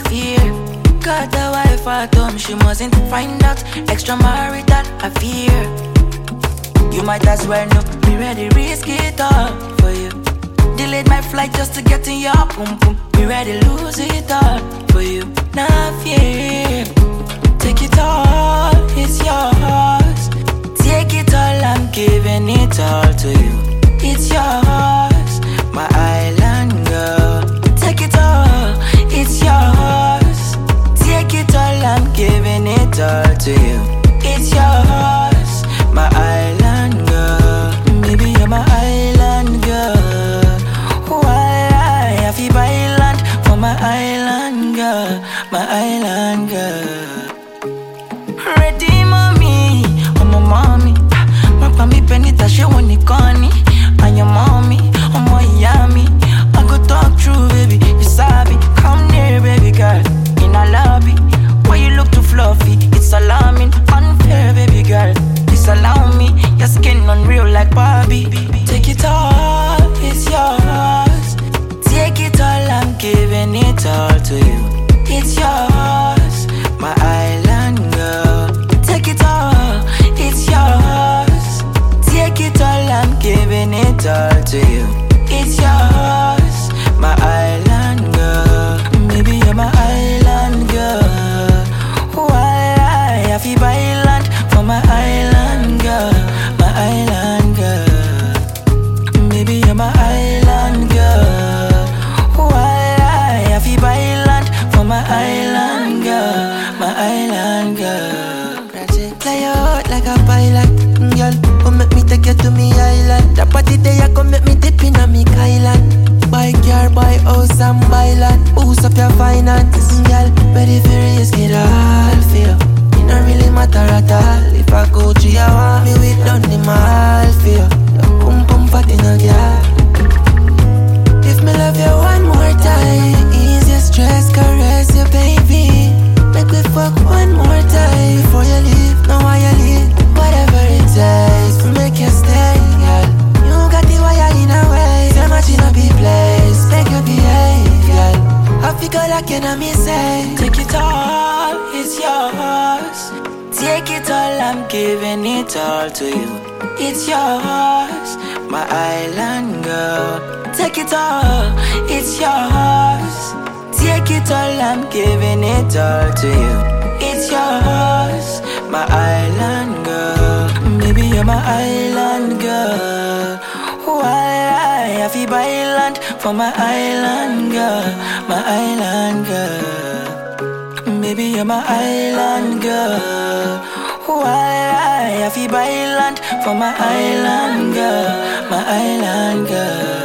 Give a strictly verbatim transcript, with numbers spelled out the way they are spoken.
fear. Got a wife at home, she mustn't find out. Extramarital affair. You might as well know, be ready, risk it all for you. Delayed my flight just to get in your boom boom. Be ready, lose it all for you. Nah fear. Take it all, it's yours. Take it all, I'm giving it all to you. It's yours, my island girl. Take it all, it's yours. Take it all, I'm giving it all to you. It's yours, my island girl. Maybe you're my island girl. Why I have to buy land for my island girl, my island girl. Ready, mommy, I'm a mommy. Papa me penita, she want it corny. And your mommy, I'm a yummy. I go talk through, baby, you sabi. Come near, baby girl, in a lobby. Why you look too fluffy? It's alarming, unfair, baby girl. Disallow me, your skin unreal like Barbie. Take it all, it's yours. Take it all, I'm giving it all to you. It's yours, my island girl. Take it all, it's yours. Take it all, I'm giving it all to you. It's yours, my island girl. Maybe you're my island girl. Why I have to buy land for my island girl, my island girl. Maybe you're my island girl. Why I have to buy land for my island girl, my island girl. Fly out like a pilot, girl. Come make me take you to me island. That party day, come make me dip in a me island. Buy car, buy house and buy land. Boost up your finances, girl. Ready for risk it all for you. It don't really matter at all. If I go to your want me with done the mall for you. Your pum pum fat in a girl. If me love you one more time, ease your stress, caress you, baby. Make me fuck one more time before you leave. Now why you leave? Whatever it takes to make you stay, girl. You got the wire in a way. So much in a big place. Make you behave, girl. I figure like you know me say. Take it all, it's yours. Take it all, I'm giving it all to you. It's yours, my island girl. Take it all, it's yours. Take it all, I'm giving it all to you. It's yours, my island girl. Maybe you're my island girl. Why I have to buy land for my island girl, my island girl. Maybe you're my island girl. Why I have to buy land for my island girl, my island girl.